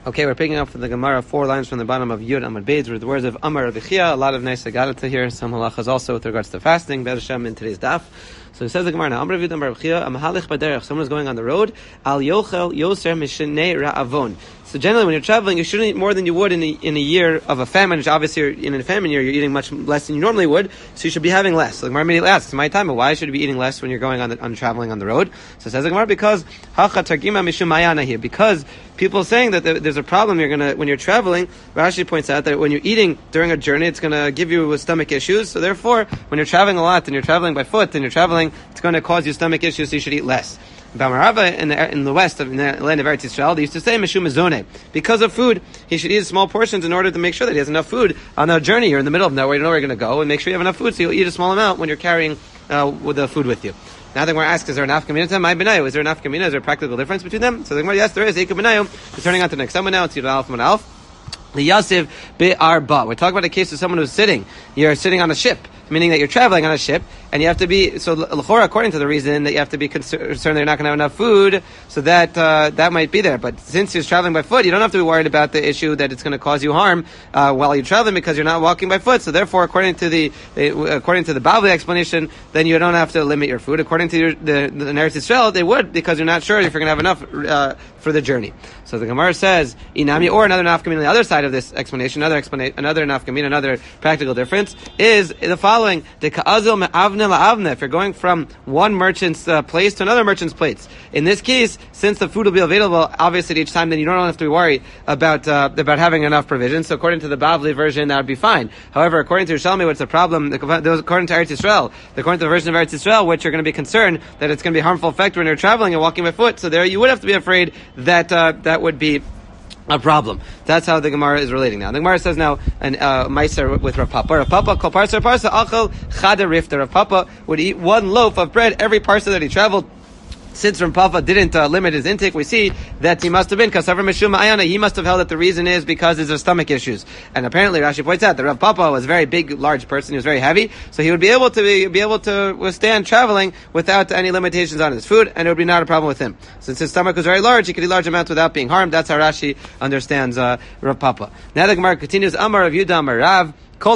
Okay, we're picking up from the Gemara 4 lines from the bottom of Yud Amud Beis with the words of Amar Rav Chia. A lot of nice Agadata here, some halachas also with regards to fasting. Be'ez Hashem in today's daf. So it says the Gemara now, Amar Rav Chia, Amahalich Baderech, someone is going on the road, Al Yochel Yoser Mishnei Ra'avon. So generally, when you're traveling, you shouldn't eat more than you would in a year of a famine, which obviously in a famine year, you're eating much less than you normally would, so you should be having less. So the Gemara immediately asks, my time, why should you be eating less when you're going on traveling on the road? So it says the Gemara, because Hacha Targima Mishum Mayana here, because people are saying that there's a problem when you're traveling. Rashi points out that when you're eating during a journey, it's going to give you stomach issues. So therefore, when you're traveling a lot and you're traveling by foot and you're traveling, it's going to cause you stomach issues, so you should eat less. Bamarava in the west in the land of Eretz Yisrael, they used to say Mishum Mizone. Because of food, he should eat small portions in order to make sure that he has enough food on the journey. You're in the middle of nowhere, you don't know where you're going to go, and make sure you have enough food, so you'll eat a small amount when you're carrying with the food with you. Now the Gemara asks, is there an afkamina to my benayu? Is there an afkamina? Is there a practical difference between them? So the Gemara, yes, there is. Eika benayu. We're turning on to the next someone now. It's Yud Alf Manalf. The Yasiv Be'arba. We're talking about a case of someone who's sitting. You're sitting on a ship, meaning that you're traveling on a ship, and you have to be, so l'chora, according to the reason, that you have to be concerned that you're not going to have enough food, so that might be there. But since you're traveling by foot, you don't have to be worried about the issue that it's going to cause you harm while you're traveling, because you're not walking by foot. So therefore, according to the Bavli explanation, then you don't have to limit your food. According to the Eretz Yisrael, they would, because you're not sure if you're going to have enough for the journey. So the Gemara says, Inami, or another nafkamina on the other side of this explanation, another nafkamina, another practical difference, is the following: the ka'azil me'avne la'avne. If you're going from one merchant's place to another merchant's place, in this case, since the food will be available, obviously each time, then you don't have to be worried about having enough provisions. So according to the Bavli version, that would be fine. However, according to Yerushalmi, what's the problem? According to Eretz Yisrael, according to the version of Eretz Yisrael, which you're going to be concerned that it's going to be a harmful effect when you're traveling and walking by foot. So there, you would have to be afraid that that would be a problem. That's how the Gemara is relating now. The Gemara says now, Meiser with Rav Papa. Rav Papa, kol parsa achal chada rifta. Rav Papa would eat one loaf of bread every parsa that he traveled. Since Rav Papa didn't limit his intake, we see that he must have been kasavar mishum ayana. He must have held that the reason is because of stomach issues. And apparently, Rashi points out that Rav Papa was a very big, large person. He was very heavy, so he would be able to withstand traveling without any limitations on his food, and it would be not a problem with him. Since his stomach was very large, he could eat large amounts without being harmed. That's how Rashi understands Rav Papa. Now the Gemara continues. Amar Rav Yudah Amar Rav.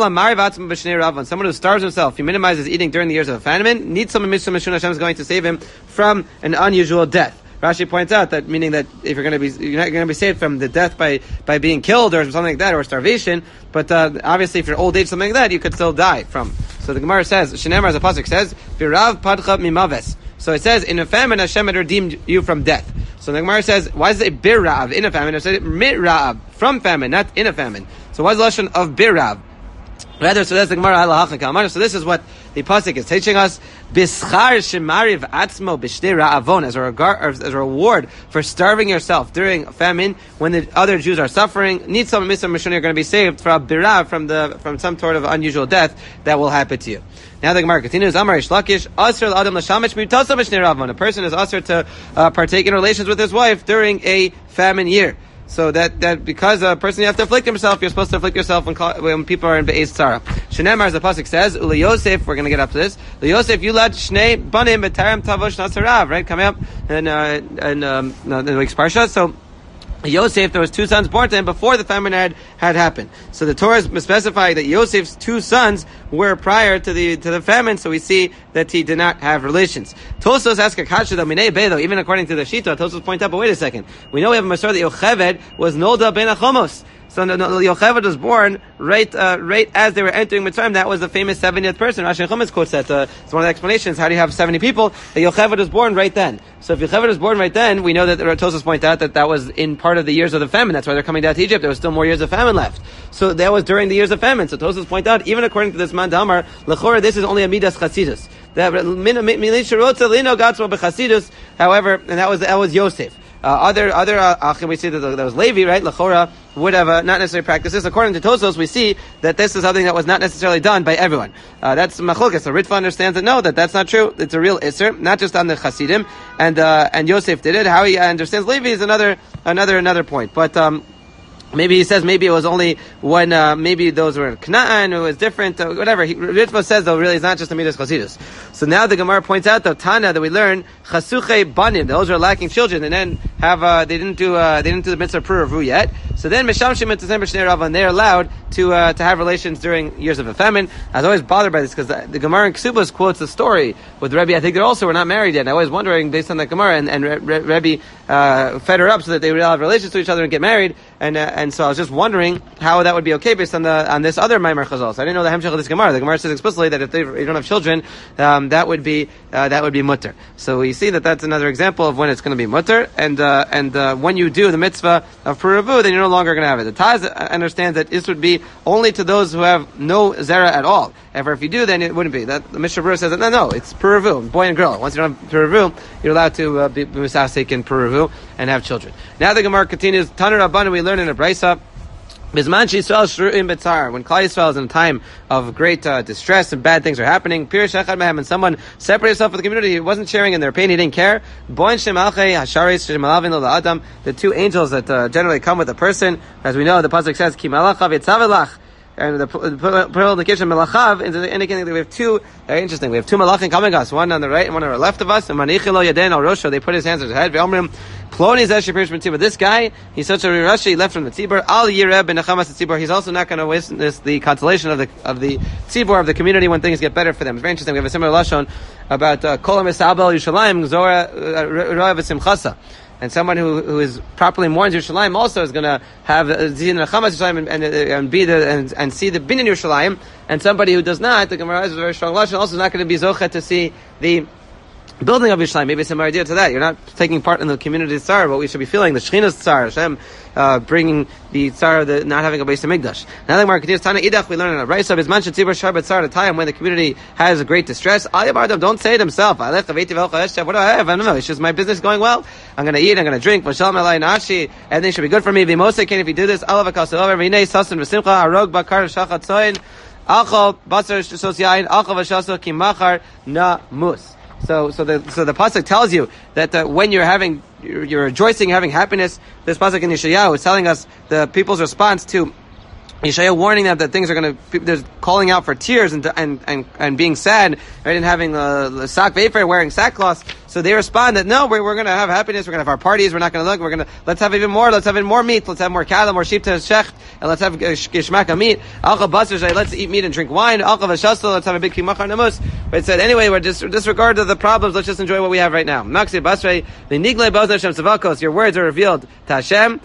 Someone who starves himself, he minimizes eating during the years of a famine, needs some Mishum Mishun, Hashem is going to save him from an unusual death. Rashi points out that, meaning that if you're not going to be saved from the death by being killed or something like that, or starvation, but obviously if you're old age, something like that, you could still die from. So the Gemara says, Shenemar, as the pasuk says, V'rav padcha mimaves. So it says, in a famine, Hashem had redeemed you from death. So the Gemara says, why is it birav in a famine? It says mitrav, from famine, not in a famine. So what's the lashon of birav? Rather, so that's the Gemara halacha kamar. So this is what the pasuk is teaching us: bischar shemariv atzmo b'shtei ra'avon, as a reward for starving yourself during famine when the other Jews are suffering. Need some misam mishun, you're going to be saved from birav, from some sort of unusual death that will happen to you. Now the Gemara continues: Amar Ish Lakish asher l'adam l'shamish mitasa b'shnei ra'avon. A person is asher to partake in relations with his wife during a famine year. So that because a person you have to afflict himself, you're supposed to afflict yourself when people are in Be'ez Tzara. Shenemar, as the pasuk says, Uli Yosef, we're going to get up to this. Uli Yosef, you led Shnei Banim B'Taram Tavosh Nasarav, right? Coming up in the week's parsha. So Yosef, there was two sons born to him before the famine had happened. So the Torah is specifying that Yosef's two sons were prior to the famine, so we see that he did not have relations. Tosos ask a kasha though, even according to the Shita, Tosos point out, but wait a second. We know we have a Masor that Yocheved was Nolda ben Achomos. So Yocheved was born right as they were entering Mitzrayim. That was the famous 70th person. Rashi Chumash quotes that. It's one of the explanations. How do you have 70 people? That Yocheved was born right then. So if Yocheved was born right then, we know that Tosos point out that was in part of the years of the famine. That's why they're coming down to Egypt. There was still more years of famine left. So that was during the years of famine. So Tosos point out, even according to this man Damar, Lechora, this is only a Midas Chasidus. However, and that was Yosef. Other Achim, we see that was Levi, right? Lechora would have not necessarily practiced this. According to Tosos, we see that this is something that was not necessarily done by everyone. That's Machlokes. So Ritva understands that no, that's not true. It's a real Isser, not just on the Chasidim. And Yosef did it. How he understands Levi is another point. But Maybe he says maybe it was only when maybe those were in Kna'an, it was different, whatever. Ritva says though, really, it's not just a Midas Chasidus. So now the Gemara points out though, Tana, that we learn Chasuche Banim, those are lacking children, and then have they didn't do the mitzvah Puravu yet. So then Mishamshim and December Shnei Rav, and they're allowed to have relations during years of a famine. I was always bothered by this because the Gemara in Ksubas quotes a story with Rebbe. I think they also were not married yet. And I was wondering based on that Gemara, and Rebbe fed her up so that they would all have relations to each other and get married. And so I was just wondering how that would be okay based on this other Maimar Chazal. So I didn't know the hemshech of this Gemara. The Gemara says explicitly that if you don't have children, that would be mutter. So we see that that's another example of when it's going to be mutter. And when you do the mitzvah of Puravu, then you're no longer going to have it. The Taz understands that this would be only to those who have no zera at all. Ever if you do, then it wouldn't be. That the Mishnah Berurah says that no, it's Puravu, boy and girl. Once you don't have Puravu, you're allowed to be misasek in Puravu and have children. Now the Gemara continues. Tanur Rabbanan, we learn in a braysa. Bizman Yisrael shruim betzar, when Klal Yisrael is in a time of great distress and bad things are happening, Pirish Echad Mehem, and someone separated himself from the community, he wasn't sharing in their pain, he didn't care. Boin Shem Alchei Hasharis Shem Alavin Lo Adam, the two angels that generally come with a person, as we know, the pasuk says Ki Malachav Yitzavelach. And the plural indication Melachav is indicating that we have two. Very interesting. We have two malachim coming us, one on the right and one on the left of us. And Manichilo Yaden Al Rosho, they put his hands on his head. Ve'omrim Ploni Zesh Pirish Ben Tzibur. This guy, he's such a Rashi. He left from the Tzibur. Al Yireh Ben Nechamas Tzibur. He's also not going to witness the consolation of the Tzibur of the community when things get better for them. It's very interesting. We have a similar lashon about Kol HaMisabel Yushalayim Zora Roya V'Simchasa. And someone who is properly mourns Yerushalayim also is going to have Zin Nechamas Yerushalayim and see the bin in Yerushalayim. And somebody who does not, the Gemara has a very strong lashon, also is not going to be zochet to see the building of Yerushalayim. Maybe some idea to that. You're not taking part in the community's tsar, what we should be feeling, the Shechina's tsar, Hashem bringing the tsar of the not having a Beis HaMikdash. Now the Gemara continues, Tana Idach, we learn in a Brayso, Bizman Shetzibur Shar B'tzar, at a time when the community has a great distress, Al Yabardam, don't say it himself, what do I have? I don't know, it's just my business going well, I'm going to eat, I'm going to drink, V'shalom Elai Nashi, everything should be good for me, V'mosei Ken, if you do this, Alav HaKasel Over, V'nei Sasan V'simcha, Arog Bakar Shachat Tzoyin, Achol Basar Shos Yain, Achol V'shaso Ki Machar Na Mus. So the pasuk tells you that when you're rejoicing, you're having happiness. This pasuk in Yeshayahu is telling us the people's response to Yeshayahu, warning them that things are going to. There's calling out for tears and being sad, right, and having sak v'efer, wearing sackcloth. So they respond that no, we're going to have happiness. We're going to have our parties. We're not going to look. Let's have even more. Let's have even more meat. Let's have more cattle, more sheep to shecht, and let's have geshmaka meat. Alcha basar, let's eat meat and drink wine. Alcha v'shasel, let's have a big kimachar namus. But it said anyway, we're disregard of the problems. Let's just enjoy what we have right now. Maxi basrei the niglei baz Hashem tzavakos. Your words are revealed to Hashem.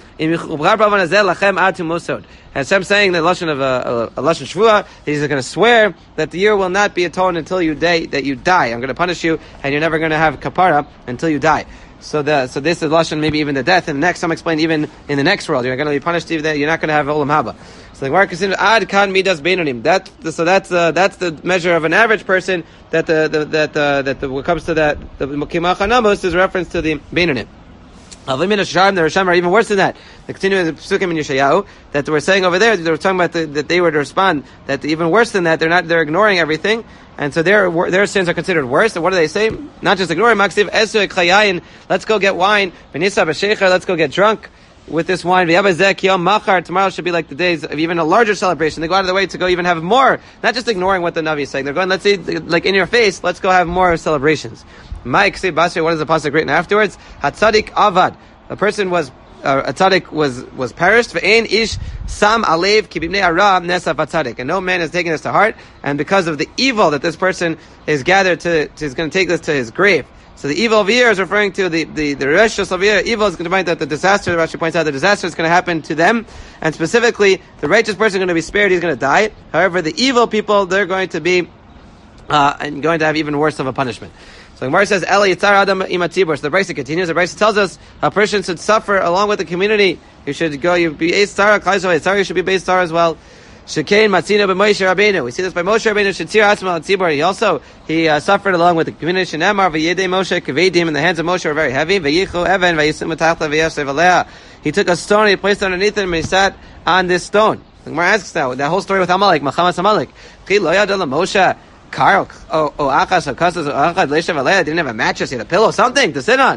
And Hashem saying the lashon of a lashon shvua, he's going to swear that the year will not be atoned until you die. I'm going to punish you, and you're never going to have kapara until you die. So this is lashon, maybe even the death. And the next, some explain even in the next world, you're going to be punished. Even you're not going to have olam haba. So the Gemara considers ad kan midas beinonim. That's the measure of an average person. That what comes to that the mukimach namus is reference to the beinonim. The Risham are even worse than that. The continuing the Psukim in Yeshayahu that we're saying over there, they were talking about that they were to respond that even worse than that, they're ignoring everything, and so their sins are considered worse. And what do they say? Not just ignoring Maksiv Esu Chayayin, let's go get wine. Benisa B'Shecher, let's go get drunk with this wine. Tomorrow should be like the days of even a larger celebration. They go out of the way to go even have more, not just ignoring what the Navi is saying. They're going, let's see, like in your face, let's go have more celebrations. Mike say Basri, what is the pasuk written afterwards? Hatzadik avad. A person was a tzaddik was perished. Ve'ein ish sam alev kibibnei ara nesa vatzadik. And no man has taken this to heart. And because of the evil that this person is gathered to is going to take this to his grave. So the evil of year is referring to the reshus of year. Evil is going to point out that the disaster. Rashi points out the disaster is going to happen to them, and specifically the righteous person is going to be spared. He's going to die. However, the evil people, they're going to be and going to have even worse of a punishment. So Gemara says, "Ela yitzar adam imatzibur." So the Brisa continues. The Brisa tells us a person should suffer along with the community. You should go. You be a star. You should be based star as well. Shekain matzina b'Moshe Rabbeinu. We see this by Moshe Rabbeinu. Shetzir atzma tzibur. He suffered along with the community. Shenemar v'yedei Moshe kevedim, and the hands of Moshe were very heavy. V'yichu even v'yisim matachla v'yashev aleha. He took a stone, he placed it underneath it, and he sat on this stone. The Gemara asks now that whole story with Amalek, Machamas Amalek. Chi lo yada Moshe. Karl, didn't have a mattress, he had a pillow, something to sit on.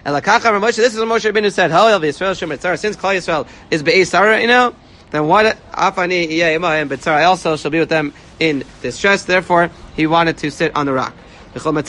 Moshe, this is what Moshe Rabbeinu said. Since Klal Yisrael is Be'ez Sarah, then what? I also shall be with them in distress. Therefore, he wanted to sit on the rock. Not only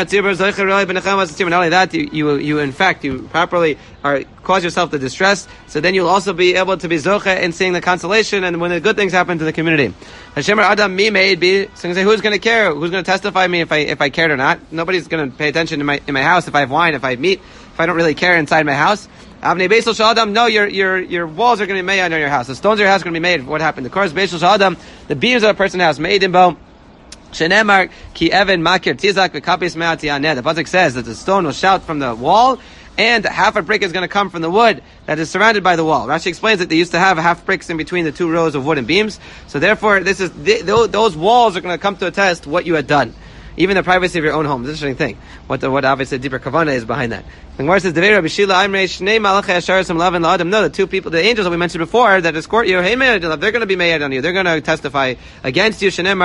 that, you in fact, you properly cause yourself the distress, so then you'll also be able to be zoche in seeing the consolation and when the good things happen to the community. Hashem Adam mi made be. So say, who's going to care? Who's going to testify me if I cared or not? Nobody's going to pay attention in my house if I have wine, if I have meat, if I don't really care inside my house. Avnei Beisel Shel Adam, no, your walls are going to be made on your house. The stones of your house are going to be made. What happened? The course Beisel Shel Adam, the beams of a person's house made in bo. Shenemar ki even makir tizak v'kapis me'ati aneh. The pasuk says that the stone will shout from the wall, and half a brick is going to come from the wood that is surrounded by the wall. Rashi explains that they used to have half bricks in between the two rows of wooden beams. So therefore, those walls are going to come to attest what you had done. Even the privacy of your own home. This is an interesting thing. What obviously the deeper kavana is behind that. The Gemara says, no, the two people, the angels that we mentioned before that escort you, they're going to be made on you. They're going to testify against you. Again,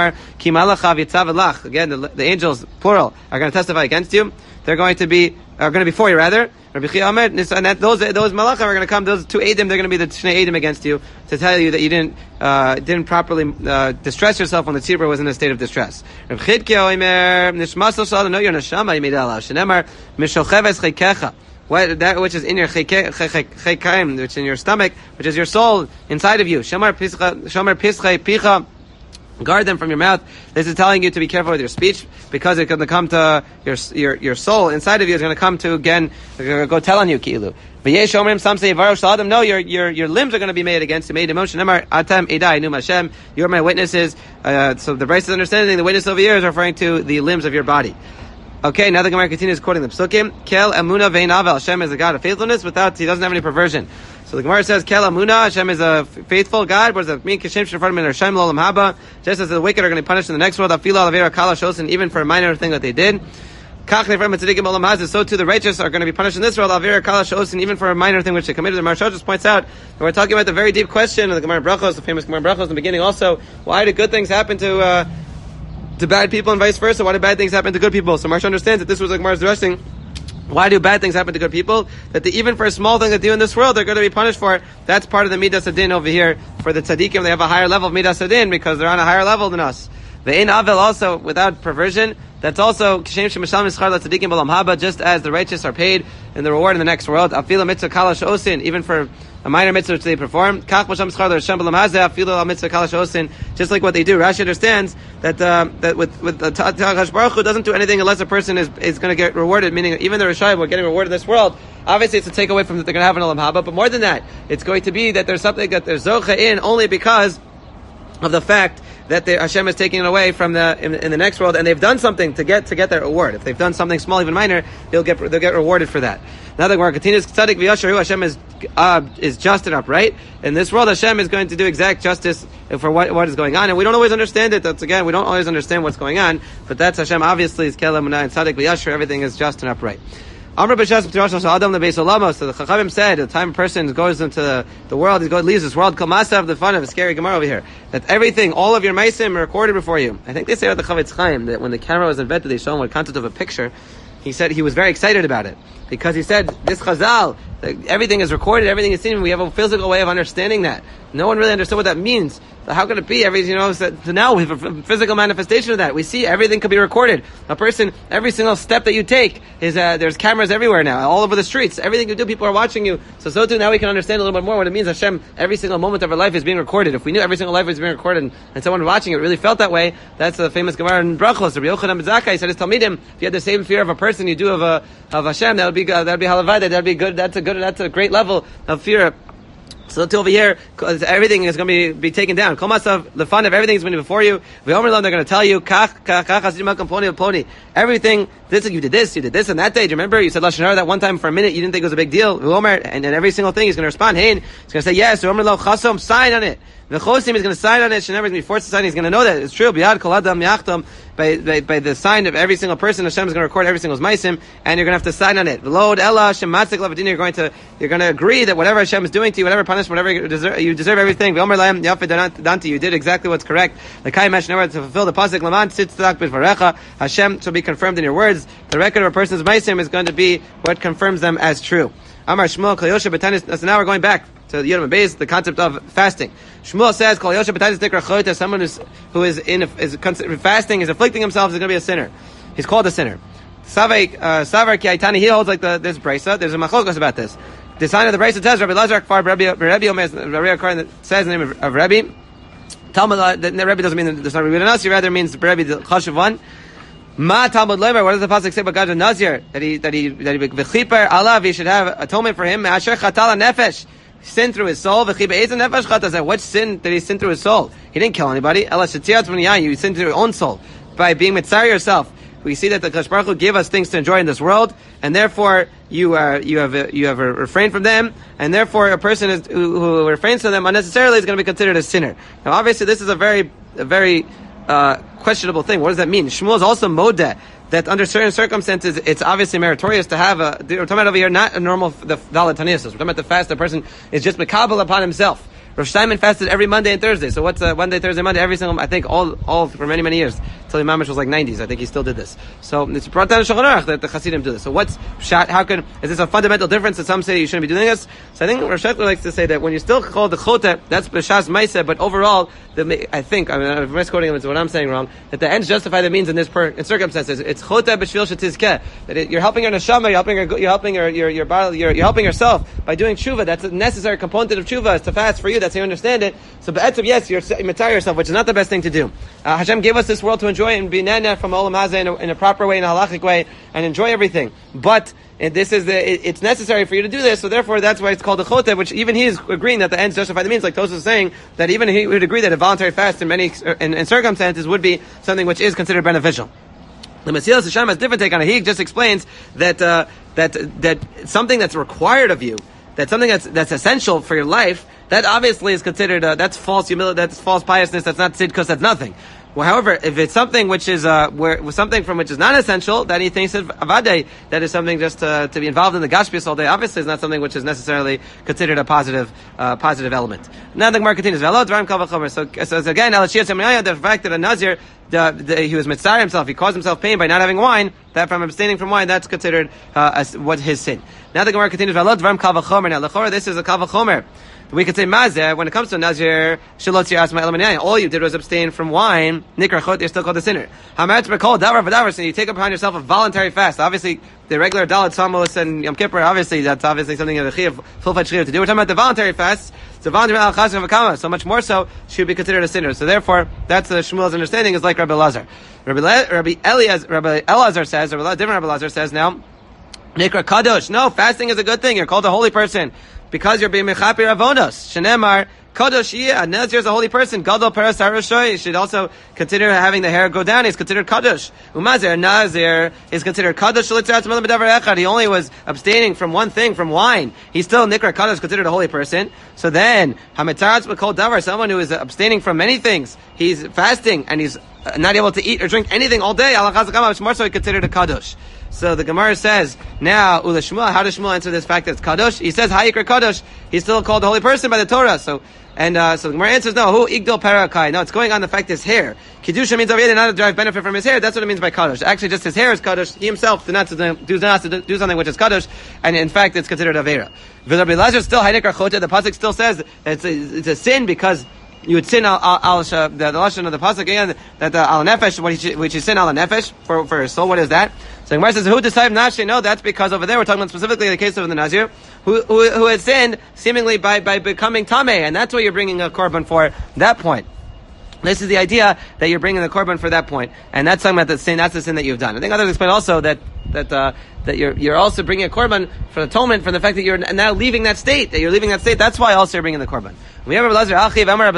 the angels, plural, are going to testify against you. They're going to be for you, rather. And those malachim are going to come, those two Eidim, they're going to be the Shnei Eidim against you to tell you that you didn't properly distress yourself when the tzibur was in a state of distress. Reb Chidkiah Omer, Nishmas Shal, no, your neshama yimid alav. Shenemar, Mishocheves Chaykecha. That which is in your chaykaim, which is in your stomach, which is your soul inside of you. Shomer Pischei Picha. Guard them from your mouth. This is telling you to be careful with your speech, because it's going to come to your soul inside of you is going to come to again go tell on you ki'ilu. V'yesh omrim, some say no, your limbs are going to be made against you. Made emotion. Atem edai num Hashem. You are my witnesses. So the Bryce is understanding the witness over here is referring to the limbs of your body. Okay, now the Gemara continues quoting the Psukim. Kel Amuna Vein Avel. Hashem is a God of faithfulness he doesn't have any perversion. So the Gemara says, Kel Amuna, Hashem is a faithful God. What does that mean? Kishem Shefar Min Hashem Lolam Haba. Just as the wicked are going to be punished in the next world, Afila Lavera Kala Shosin, even for a minor thing that they did. Kach Nefrem Tzadikim Olam Hazeh. So too the righteous are going to be punished in this world, Lavera Kala Shosin, even for a minor thing which they committed. The Maharsha just points out that we're talking about the very deep question of the Gemara Brachos, the famous Gemara Brachos in the beginning also. Why do good things happen to bad people and vice versa? Why do bad things happen to good people? So Maharsha understands that this was like Gemara's addressing. Why do bad things happen to good people? That even for a small thing they do in this world, they're going to be punished for. That's part of the Midas Adin over here. For the tzaddikim, they have a higher level of Midas Adin because they're on a higher level than us. The In Avel also, without perversion, that's also Kishem Shemashal Mischar LaTzaddikim B'Olam Haba, just as the righteous are paid in the reward in the next world. Afila Mitzvah Kalash Osin, even for a minor mitzvah which they perform. Kach Masham Mischar LaShem B'Olam Hazeh, Afila Mitzvah Kalash Osin, just like what they do. Rashi understands that with the Hakadosh Baruch Hu doesn't do anything unless a person is going to get rewarded, meaning even the Rishayim were getting rewarded in this world. Obviously, it's a takeaway from that they're going to have an Olam Haba, but more than that, it's going to be that there's something that there's Zocha in only because of the fact that Hashem is taking it away from in the next world, and they've done something to get their reward. If they've done something small, even minor, they'll get rewarded for that. Now the Gemara continues, Tzadik v'yasharu, Hashem is just and upright. In this world, Hashem is going to do exact justice for what is going on, and we don't always understand it. That's again, we don't always understand what's going on, but that's Hashem. Obviously, is Kel Emunah and Tzadik v'yasharu. Everything is just and upright. Amr b'shas b'tirash Adam lebeis olamos. So the Chachamim said, the time a person goes into the world, leaves this world, kol masav, the fun of a scary Gemara over here, that everything, all of your meisim are recorded before you. I think they say about the Chavetz Chaim that when the camera was invented, they show him what content of a picture. He said he was very excited about it because he said this Chazal, everything is recorded, everything is seen. We have a physical way of understanding that. No one really understood what that means. So how could it be? So now we have a physical manifestation of that. We see everything could be recorded. A person, every single step that you take is there's cameras everywhere now, all over the streets. Everything you do, people are watching you. So too now we can understand a little bit more what it means. Hashem, every single moment of our life is being recorded. If we knew every single life was being recorded and someone watching it really felt that way, that's the famous Gemara in Brachos. Rabbi Yochanan ben Zakkai said his Talmidim, if you had the same fear of a person you do of Hashem, that would be halavai, that'd be good. That's a great level of fear. So to over here, everything is going to be taken down. Kol masav, the fun of everything is going to be before you. They're going to tell you, everything, you did this, and that day. Do you remember? You said Lashon Hara that one time for a minute, you didn't think it was a big deal. And every single thing, he's going to respond, hey, he's going to say, yes, sign on it. The Chosim is going to sign on it. Shenever is going to be forced to sign. He's going to know that it's true. B'yad kol adam yachtam, by the sign of every single person, Hashem is going to record every single meisim, and you're going to have to sign on it. V'lo ella shematzik lavadin. You're going to agree that whatever Hashem is doing to you, whatever punishment, whatever you deserve everything. V'omer lahem yafeh danti. You did exactly what's correct. The Kai Shenever to fulfill the pasuk laman tzitzdaq b'dvarecha. Hashem shall be confirmed in your words. is the record of a person's meisim is going to be what confirms them as true. Amar Shmuel Kol Yosher B'Tanis. So now we're going back to Yom Beis, the concept of fasting. Shmuel says Kol Yosher B'Tanis Dikra Choyta. Someone who is fasting, is afflicting himself, is going to be a sinner. He's called a sinner. Savar Ki Aitani. He holds like this brisa. There's a machlokos about this. The sign of the brisa says Rabbi Lazar Kfar Rabbi Omer says the name of Rabbi. Talmud. The Rabbi doesn't mean there's not Rabbi Nasi. Rather means Rabbi the Chashuv one. Ma Talmud Lever. What does the pasuk say about God Nazir? That he v'chiper alav. He should have atonement for him. Asher chatala nefesh. Sin through his soul. V'chiper eizan nefesh chatas. What sin did he sin through his soul? He didn't kill anybody. Ela shetziat v'niyah. You sin through your own soul by being mitzar yourself. We see that the Kadosh Baruch Hu gave us things to enjoy in this world, and therefore you have refrained from them, and therefore a person who refrains from them unnecessarily is going to be considered a sinner. Now, obviously, this is a very questionable thing. What does that mean? Shmuel is also modeh that under certain circumstances it's obviously meritorious to have we're talking about over here not a normal the Dalet Taniyos. We're talking about the fast the person is just mekabel upon himself. Rosh Simon fasted every Monday and Thursday. So what's Monday, Thursday, Monday? Every single, I think, all for many years. Till Imam was like 90s. I think he still did this. So it's brought down in Shulchan Aruch that the Hasidim do this. So what's pshat? Is this a fundamental difference that some say you shouldn't be doing this? So I think Rosh Hashanah likes to say that when you still call the choteh, that's b'shas ma'aseh, but overall, I'm misquoting him, it's what I'm saying wrong, that the ends justify the means in in circumstances. It's choteh b'shvil shetizkeh. That you're helping your neshama, you're helping yourself by doing tshuva. That's a necessary component of tshuva, is to fast for you. That's how you understand it. So be'etzim, yes, you're mitzvah yourself, which is not the best thing to do. Hashem gave us this world to enjoy and be nana from olam hazeh in a proper way, in a halachic way, and enjoy everything. But it's necessary for you to do this, so therefore that's why it's called a choteh, which even he is agreeing that the ends justify the means, like Tosfos is saying, that even he would agree that a voluntary fast in many in circumstances would be something which is considered beneficial. The Mesilas Yesharim has a different take on it. He just explains that something that's required of you, that something that's essential for your life, that obviously is considered that's false humility, that's false piousness, that's not tzidkus, that's nothing. Well, however, if it's something which is something from which is not essential, then he thinks of avadei, that is something just to be involved in the gashpius all day. Obviously, is not something which is necessarily considered a positive element. Now the Gemara continues. So again, the fact that a nazir he was mitzar himself, he caused himself pain by not having wine. That from abstaining from wine, that's considered what his sin. Now the Gemara continues. Now this is a kal v'chomer. We could say mazeh when it comes to nazir shalot yiras ma'el. All you did was abstain from wine. Nikra chot, you're still called a sinner. Hametz b'kol davar v'davar. So you take upon yourself a voluntary fast. Obviously, the regular dalet samos and Yom Kippur. Obviously, that's obviously something of a full-fledged chiyuv to do. We're talking about the voluntary fast. It's a voluntary al chas v'kama. So much more so, should be considered a sinner. So therefore, that's the Shmuel's understanding is like Rabbi Elazar. Rabbi Elazar says, different Rabbi Elazar says now, Nikra kadosh. No, fasting is a good thing. You're called a holy person. Because you're being mechaper avonos. Shenemar, kadosh yeh, Nazir is a holy person. Gadol peres haroshoy. You should also consider having the hair go down. He's considered kadosh. Umazir, Nazir is considered kadosh. He only was abstaining from one thing, from wine. He's still nikra kadosh, considered a holy person. So then, hametzaratz b'kol davar, someone who is abstaining from many things. He's fasting and he's not able to eat or drink anything all day. Much more so, he considered a kadosh. So the Gemara says, now, Ula Shmuel, how does Shmuel answer this fact that it's Kadosh? He says, Hayikra Kadosh. He's still called a holy person by the Torah. So the Gemara answers, no, who Igdol Parakai? No, it's going on the fact his hair. Kedusha means over here, not to derive benefit from his hair. That's what it means by Kadosh. Actually, just his hair is Kadosh. He himself did not do something which is Kadosh, and in fact, it's considered Avera. Rabbi Elazar still, Hayikra Choteh, the Pasuk still says it's a sin because you would sin al the lashon of the pasuk again that al nefesh which is sin al nefesh for his soul. What is that? So Gemara says who decided nashe? No, that's because over there we're talking about specifically the case of the nazir who had sinned seemingly by becoming tameh, and that's what you're bringing a korban for that point. This is the idea that you're bringing the korban for that point, and that's talking about the sin. That's the sin that you've done. I think others explain also that you're also bringing a korban for atonement for the fact that you're now leaving that state. That's why also you're bringing the korban. We have Rabbi Elazar Achiv Amar Rabbi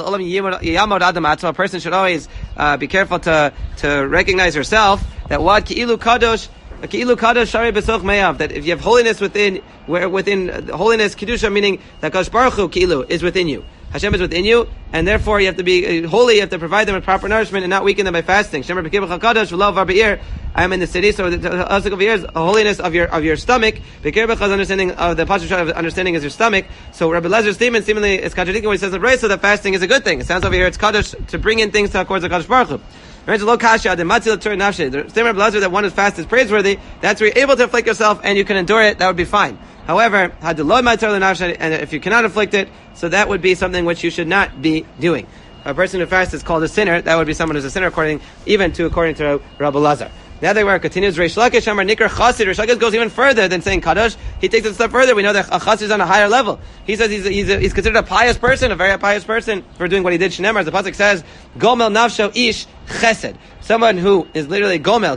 Elazar. A person should always be careful to recognize yourself that what ki'ilu kadosh shari besoch meyav, that if you have holiness within holiness kedusha, meaning that Kadosh Baruch Hu ki'ilu is within you. Hashem is within you, and therefore you have to be holy. You have to provide them with proper nourishment and not weaken them by fasting. Shemer b'kibach hakadosh v'lo v'arba'ir. I am in the city, so the pasuk over here is a holiness of your stomach. B'kibach understanding of the pasuk of understanding is your stomach. So Rabbi Elazar's statement seemingly is contradicting what he says in Brayso that fasting is a good thing. It sounds over here it's kadosh to bring in things towards the Kadosh Baruch Hu. The same Rabbi that one who's fast is praiseworthy. That's where you're able to afflict yourself and you can endure it. That would be fine. However, and if you cannot afflict it, so that would be something which you should not be doing. A person who fasts is called a sinner. That would be someone who's a sinner according to Rabbi Lazar. Now the Gemara continues. Reish Lakish Amar Nikar Chassid. Reish Lakish goes even further than saying Kadosh. He takes it a step further. We know that a Chassid is on a higher level. He says he's considered a pious person, a very pious person for doing what he did. Shneimar, as the pasuk says, Gomel Nafsho Ish Chesed. Someone who is literally Gomel,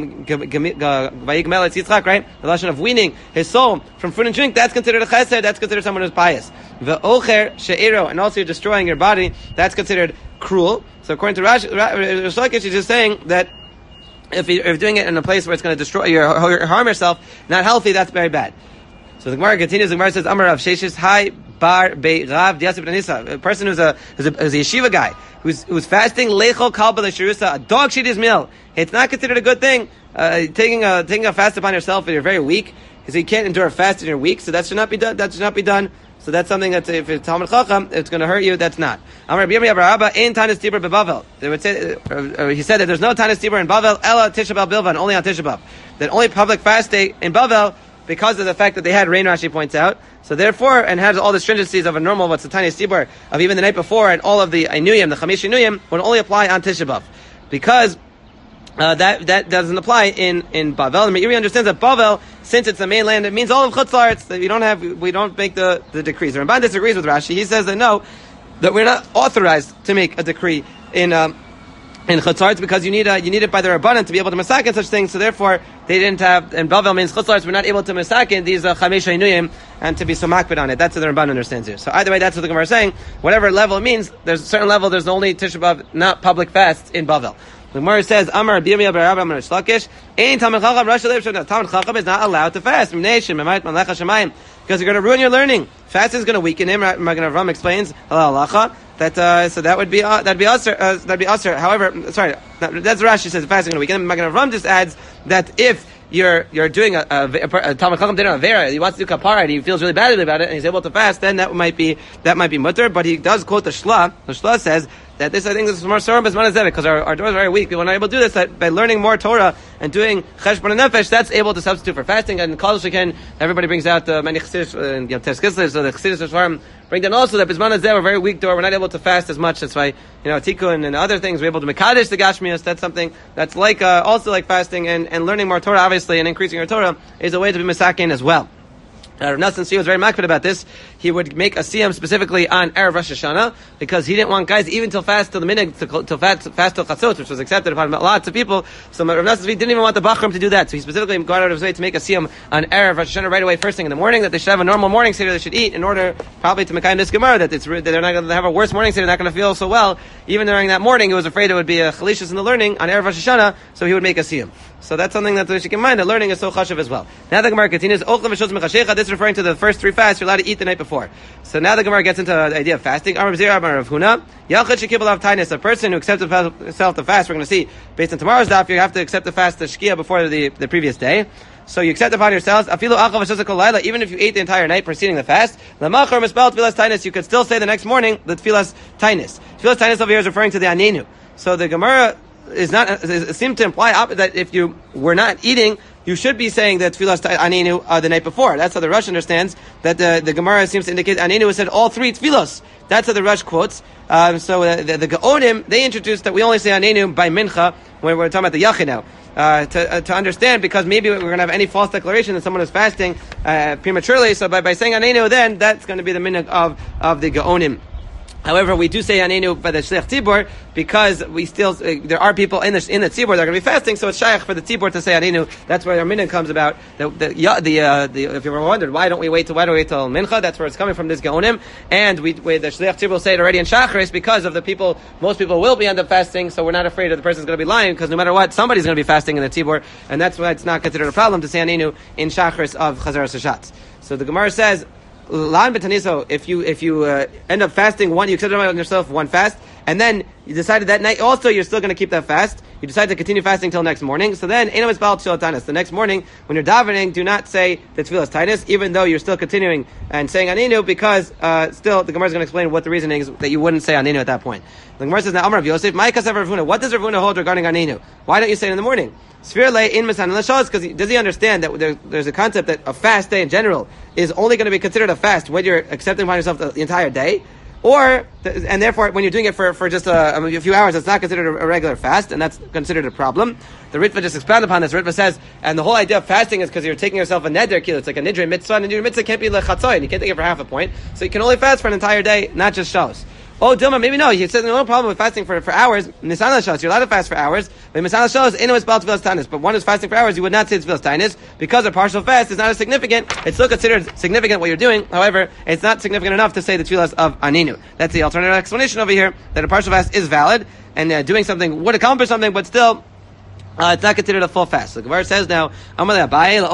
Vayigmel Yitzchak, right? The lashon of weaning his soul from food and drink. That's considered a Chesed. That's considered someone who's pious. The Ocher She'ero, and also you're destroying your body. That's considered cruel. So according to Reish Lakish, he's just saying that if you're doing it in a place where it's going to destroy you or harm yourself, not healthy, that's very bad. So the Gemara continues. The Gemara says, Amar Rav Sheshes Hai Bar Be Rav Diasib Nisa. A person who's a yeshiva guy who's fasting lechol kalba l'shirusa, a dog shit his meal. It's not considered a good thing. Taking a fast upon yourself if you're very weak, because you can't endure a fast and you're weak. So that should not be done. That should not be done. So that's something that if it's Talmud Chacham, it's going to hurt you. That's not. Amar Rabbi Abba ein tanis tibur beBavel. They would say he said that there's no tanis tibur in Bavel ela Tisha B'av bilvan, only on Tisha B'av. That only public fast day in Bavel because of the fact that they had rain. Rashi points out. So therefore, and has all the stringencies of a normal what's the tanis tibur of even the night before, and all of the Einuyim, the Chamish Einuyim would only apply on Tisha B'av because. That doesn't apply in Bavel. And Meiri understands that Bavel, since it's the mainland, it means all of Chutz La'aretz, that we don't make the decrees. The Ramban disagrees with Rashi. He says that no, that we're not authorized to make a decree in Chutz La'aretz because you need it by the Rabbanan to be able to masakin such things. So therefore, they didn't have, and Bavel means Chutz La'aretz, we're not able to masakin these Chamesh Einuyim and to be so makbid on it. That's what the Ramban understands here. So either way, that's what the Gemara is saying. Whatever level it means, there's a certain level, there's only Tisha B'av, not public fasts in Bavel. The Gemara says, Amar B'yami Abba Amar Reish Lakish, Ein Talmud Chacham Rashi Lev Shana. Talmud Chacham is not allowed to fast. Because you're going to ruin your learning. Fasting is going to weaken him. Magen Avraham explains halacha that so that would be that'd be usher. However, sorry, that's Rashi says fasting is going to weaken him. Magen Avraham just adds that if you're doing a Talmud Chacham did an avera, he wants to do kapara, and he feels really badly about it, and he's able to fast, then that might be mutter. But he does quote the Shla. The Shla says that this, I think, this is more Saram Bezman Azevik, because our doors are very weak. People are not able to do this. That by learning more Torah and doing Cheshbon Nefesh, that's able to substitute for fasting. And Kol Sheken, everybody brings out many Chassidus and Tes Kislev, so the Chassidus Svarim bring down also that Bezman Azevik, a very weak door. We're not able to fast as much. That's why Tikkun and other things we're able to Mekadesh the Gashmias. That's something that's like also like fasting and learning more Torah, obviously, and increasing your Torah is a way to be Mesakin as well. Rav Nassan was very makbid about this. He would make a siyam specifically on Erev Rosh Hashanah because he didn't want guys even till fast till the minhag till fast till chatzot, which was accepted upon lots of people. So Rav Nassan didn't even want the bachram to do that. So he specifically got out of his way to make a siyam on Erev Rosh Hashanah right away, first thing in the morning, that they should have a normal morning seder they should eat in order probably to make this gemara that they're not going to have a worse morning seder, they're not going to feel so well. Even during that morning, he was afraid it would be a chalishus in the learning on Erev Rosh Hashanah, so he would make a siyam. So that's something that we should keep in mind, that learning is so chashuv as well. Now the Gemara continues, this is referring to the first 3 fasts you're allowed to eat the night before. So now the Gemara gets into the idea of fasting. A person who accepts himself to fast, we're going to see, based on tomorrow's daf, you have to accept the fast, the shkia, before the previous day. So you accept upon yourselves, even if you ate the entire night preceding the fast, you could still say the next morning the tfilas tainis. Tfilas tainis over here is referring to the anenu. So the Gemara seems to imply that if you were not eating, you should be saying that tfilas anenu the night before. That's how the Rush understands that the Gemara seems to indicate anenu said all 3 tfilos. That's how the Rush quotes. So the Gaonim, they introduced that we only say anenu by mincha when we're talking about the yachid now. To understand, because maybe we're going to have any false declaration that someone is fasting prematurely. So by saying anenu, then that's going to be the minhag of the Gaonim. However, we do say anenu by the Shliach Tzibor because we still there are people in the Tzibor that are going to be fasting, so it's shaykh for the Tzibor to say anenu. That's where our minhag comes about. If you were wondered why do we wait till mincha, that's where it's coming from, this Gaonim. And the Shliach Tzibor will say it already in Shacharis because of the people. Most people will be end up fasting, so we're not afraid that the person's going to be lying, because no matter what, somebody's going to be fasting in the Tzibor, and that's why it's not considered a problem to say anenu in Shacharis of Chazaras Hashatz. So the Gemara says, if you end up fasting one, you accept on yourself one fast, and then you decided that night also you're still going to keep that fast, you decide to continue fasting till next morning. So then, Eino Mispal Tfilas Tainus. The next morning, when you're davening, do not say the Tfilas Tainus, even though you're still continuing and saying Aninu, because still the Gemara is going to explain what the reasoning is that you wouldn't say Aninu at that point. The Gemara says, now Amar of Yosef, what does Rav Huna hold regarding Aninu? Why don't you say it in the morning? Because does he understand that there's a concept that a fast day in general is only going to be considered a fast when you're accepting upon yourself the entire day? And therefore, when you're doing it for just a few hours, it's not considered a regular fast, and that's considered a problem. The Ritva just expounded upon this. The Ritva says, and the whole idea of fasting is because you're taking yourself a neder kilo. It's like a nidre mitzvah, and your mitzvah can't be lechatzoy, and you can't take it for half a point. So you can only fast for an entire day, not just shos. Oh, Dilma, maybe no. He said no problem with fasting for hours. Nisan Shos, you're allowed to fast for hours. But Nisan Shos, Eno is Bal Tfilas Tainus. But one is fasting for hours, you would not say Tfilas Tainus because a partial fast is not as significant. It's still considered significant what you're doing. However, it's not significant enough to say the Tfilas of Aninu. That's the alternative explanation over here, that a partial fast is valid, and doing something would accomplish something, but still, it's not considered a full fast. So the Gemara says now, Rav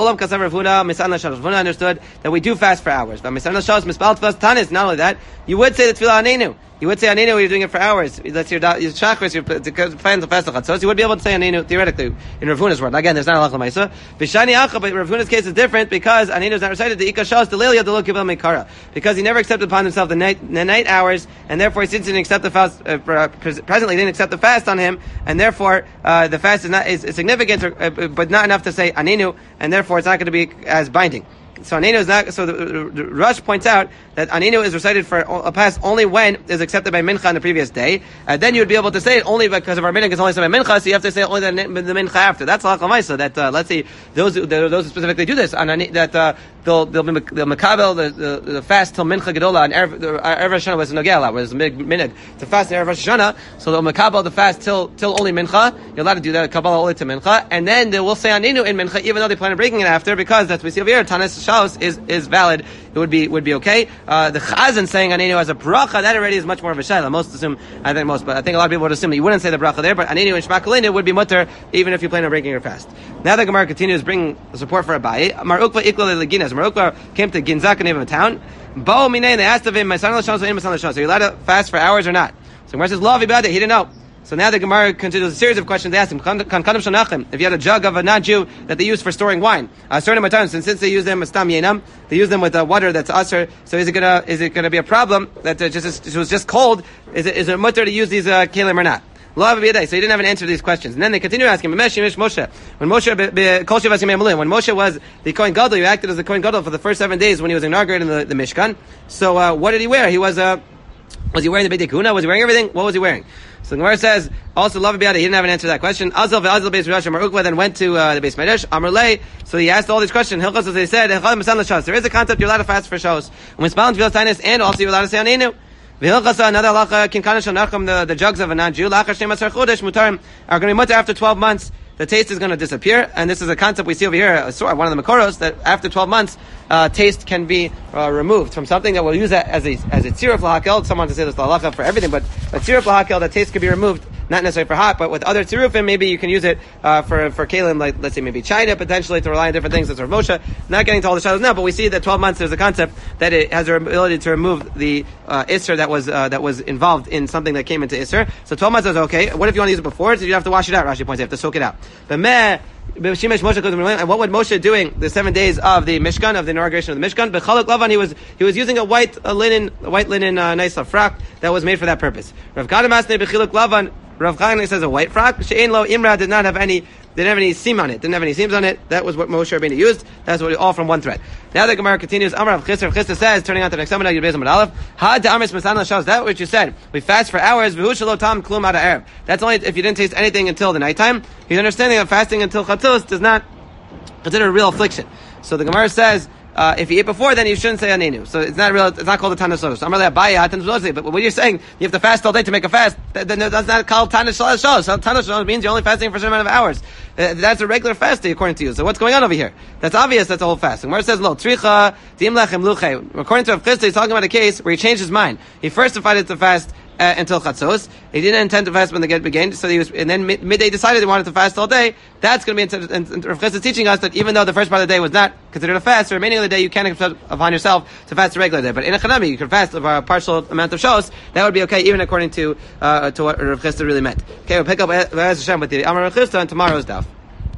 Huna understood that we do fast for hours. But not only that, you would say the Tfilah Aninu. You would say Aninu when you're doing it for hours. That's your chakras, you're planning to fast the chatzos. You would be able to say Aninu theoretically in Rav Huna's word. Again, there's not a halakha l'maisa. V'shani acha, but Rav Huna's case is different because Aninu is not recited. The ikka shas delelia delo kibel mekara, because he never accepted upon himself the night hours, and therefore he didn't accept the fast. Presently, he didn't accept the fast on him, and therefore the fast is significant, but not enough to say Aninu, and therefore it's not going to be as binding. So Aninu is not. So the Rush points out that Aninu is recited for a fast only when it is accepted by Mincha on the previous day. Then you would be able to say it only because of our minhag is only said by Mincha, so you have to say only the Mincha after. That's halakha l'maisa. That let's say those who specifically do this, that they'll makabel the fast till Mincha Gedola and Erev Rosh Hashanah was nogela, was minhag to fast in Erev Rosh Hashanah. So they'll makabel the fast till only Mincha. You're allowed to do that Kabbalah only to Mincha, and then they will say Aninu in Mincha, even though they plan on breaking it after, because that's what we see over here. Tanis Shalos is valid. It would be okay. The Chazan saying Aninu as a bracha, that already is much more of a shayla. Most assume, but I think a lot of people would assume that you wouldn't say the bracha there, but Aninu and Shema Kalinu would be mutter even if you plan on breaking your fast. Now the Gemara continues bringing support for Abaye. Mar Ukva ikla leginas. Mar Ukva came to Ginzak, the name of a town. Bo minei, they asked of him, my son Lashon, so Masan Lashon. So you're allowed to fast for hours or not? So Gemara says, Lo v'ibade, he didn't know. So now the Gemara continues a series of questions. They asked him, if you had a jug of a non-Jew that they use for storing wine, a certain amount of times, since they use them as tam yenam, they use them with water that's usher. So is it gonna be a problem that it was just cold? Is it mutter to use these kelim or not? So he didn't have an answer to these questions. And then they continue asking him, when Moshe was the Kohen Gadol, he acted as the Kohen Gadol for the first 7 days when he was inaugurating the Mishkan. So what did he wear? Was he wearing the Beit Kuna? Was he wearing everything? What was he wearing? So the Gemara says, also Lav B'yada, he didn't have an answer to that question. Azal Beis Rosh Amar Ukva then went to the Beis Medrash. Amar Lei, so he asked all these questions. Hilchos, as they said, there is a concept you're allowed to fast for Shos. And also you're allowed to say Aninu. Another halacha, the jugs of a non-Jew, are going to be mutter after 12 months. The taste is going to disappear, and this is a concept we see over here, one of the Makoros, that after 12 months, taste can be removed from something that we'll use as a tziruf lahakel. Someone to say this halacha for everything, but a tziruf lahakel, that taste can be removed, not necessarily for hot, but with other tzirufim, maybe you can use it for kalim, like let's say maybe China, potentially to rely on different things. That's Rav Moshe. Not getting to all the shadows now, but we see that 12 months there's a concept that it has the ability to remove the isser that was involved in something that came into isser. So 12 months is okay. What if you want to use it before? So you have to wash it out. Rashi points, you have to soak it out. But and what would Moshe doing the 7 days of the Mishkan, of the inauguration of the Mishkan? B'chaluk lavan, he was using a white linen nice frock that was made for that purpose. Rav Kadam asked b'chiluk lavan. Rav Chaim says a white frock. She'ein lo imra did not have any seam on it. Didn't have any seams on it. That was what Moshe Rabbeinu used. That's what all from one thread. Now the Gemara continues. Amar Rav Chisda says, turning on to the next Amar Yud Beis Amud Aleph. Had to Amis Masan Lashos. That's what you said. We fast for hours. V'hu shelo tam klum ad ha'erev. That's only if you didn't taste anything until the nighttime. He's understanding that fasting until chatzos does not consider a real affliction. So the Gemara says, if you eat before, then you shouldn't say Aninu. So it's not real. It's not called a Tanis Sholos. I'm really Abaye. But what you're saying, you have to fast all day to make a fast. That's not called Tanis Sholos. So Tanis Sholos means you're only fasting for a certain amount of hours. That's a regular fast day according to you. So what's going on over here? That's obvious. That's a whole fast. And where it says Lo Tricha Dim Lechem Luche. According to Rav Chisda, he's talking about a case where he changed his mind. He first decided to fast until Chatzos. He didn't intend to fast when the get began, so he was, and then midday decided he wanted to fast all day. That's going to be, and Rav Chisda is teaching us that even though the first part of the day was not considered a fast, the remaining of the day you can't accept upon yourself to fast a regular day. But in a Chanami, you can fast a partial amount of Shos. That would be okay, even according to what Rav Chisda really meant. Okay, we'll pick up Hashem with the Amar Rav Chisda on tomorrow's daf.